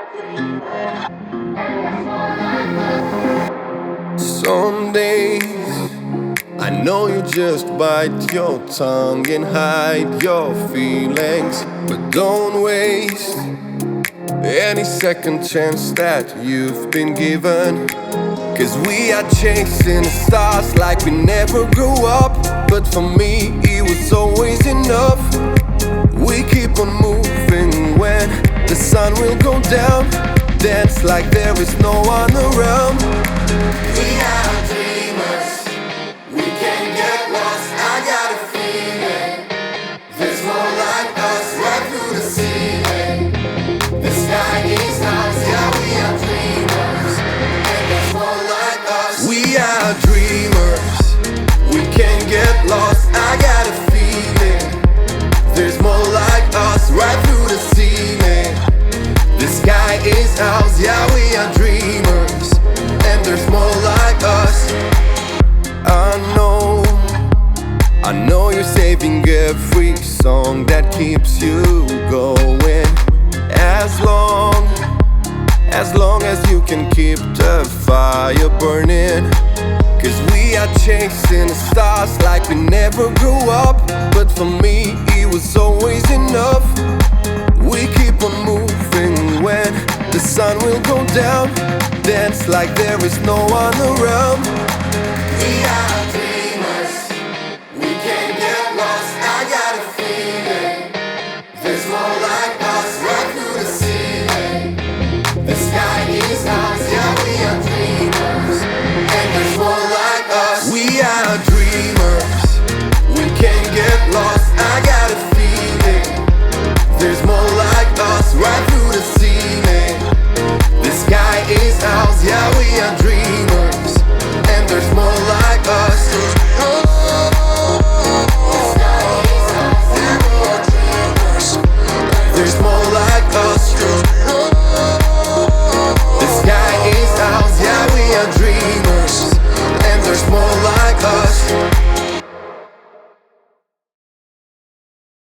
Some days I know you just bite your tongue and hide your feelings, but don't waste any second chance that you've been given. 'Cause we are chasing the stars like we never grew up. But for me, it was always enough. We keep on moving when the sun will go down. Dance like there is no one around. We are dreamers, we can get lost. I got a feeling there's more like us right through the ceiling. The sky is ours, yeah, we are dreamers, and there's more like us. We are dreamers, we can get lost. I got a feeling there's more like us right through the ceiling. The sky is ours, yeah, we are dreamers, and there's more like us. I know you're saving every song that keeps you going. As long as you can keep the fire burning. 'Cause we are chasing the stars like we never grew up. But for me, it was always enough. We keep on moving when the sun will go down. Dance like there is no one around. We are